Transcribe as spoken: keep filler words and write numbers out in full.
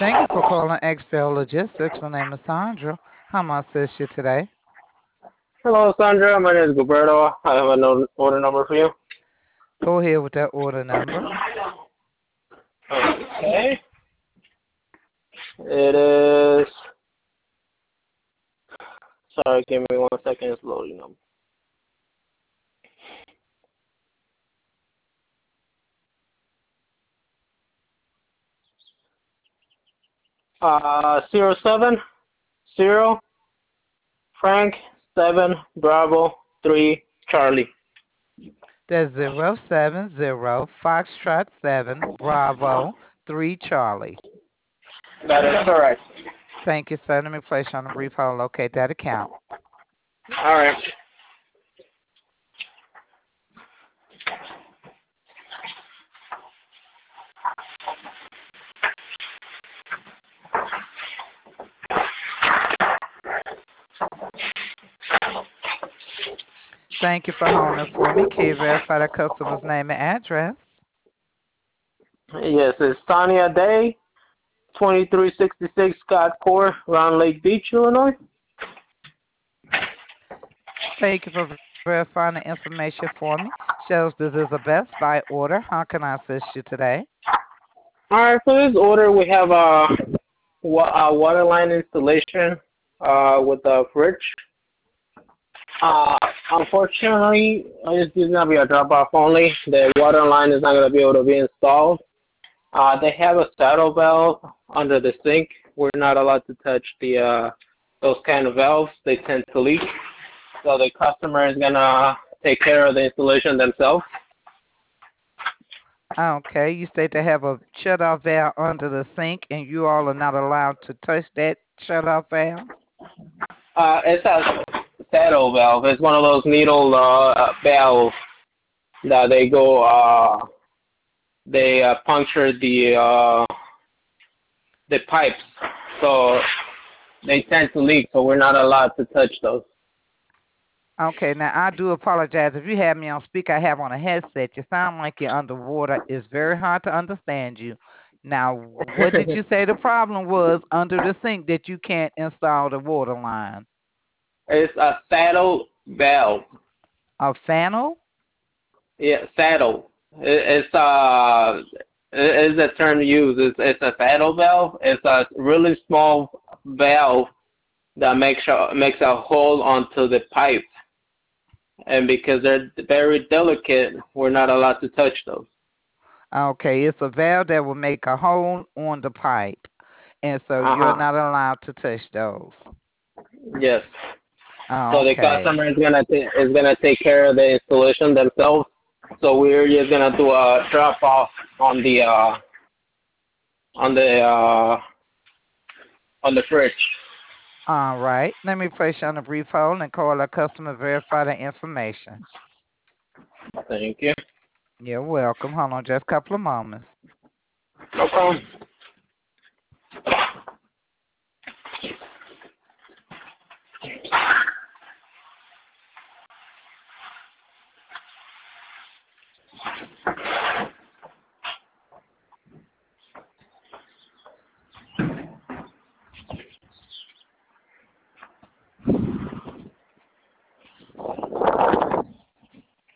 Thank you for calling X L Logistics. My name is Sandra. How may I assist you today? Hello, Sandra. My name is Gilberto. I have an o- order number for you. Go ahead with that order number. Okay. It is. Sorry, give me one second. It's loading up. Uh, zero seven zero Frank seven Bravo three Charlie. That's zero seven zero Foxtrot seven Bravo three Charlie. That is correct. Thank you, sir. Let me place you on a brief hold. Locate that account. All right. Thank you for holding for me. Can you verify the customer's name and address? Yes, it's Tanya Day, twenty-three sixty-six Scott Court, Round Lake Beach, Illinois. Thank you for verifying the information for me. Shows this is a Best Buy order. How can I assist you today? All right, for this order, we have a, wa- a water line installation uh, with a fridge. Uh, unfortunately, it's just gonna be a drop off only. The water line is not gonna be able to be installed. Uh, they have a saddle valve under the sink. We're not allowed to touch the uh, those kind of valves. They tend to leak. So the customer is gonna take care of the installation themselves. Okay, you state they have a shut-off valve under the sink, and you all are not allowed to touch that shut-off valve. Uh, it's a saddle valve. It's one of those needle uh, valves that they go. Uh, they uh, puncture the uh, the pipes, so they tend to leak. So we're not allowed to touch those. Okay, now I do apologize if you have me on speaker. I have on a headset. You sound like you're underwater. It's very hard to understand you. Now, what did you say the problem was under the sink that you can't install the water line? It's a saddle valve. A funnel? Yeah, saddle. It, it's uh, it is a term used. It's, it's a saddle valve. It's a really small valve that makes a makes a hole onto the pipe, and because they're very delicate, we're not allowed to touch those. Okay, it's a valve that will make a hole on the pipe, and so Uh you're huh. not allowed to touch those. Yes. So the Okay. customer is gonna ta- is gonna take care of the installation themselves. So we're just gonna do a drop off on the uh on the uh on the fridge. All right. Let me place you on a brief hold and call our customer verify the information. Thank you. You're welcome. Hold on just a couple of moments. No problem.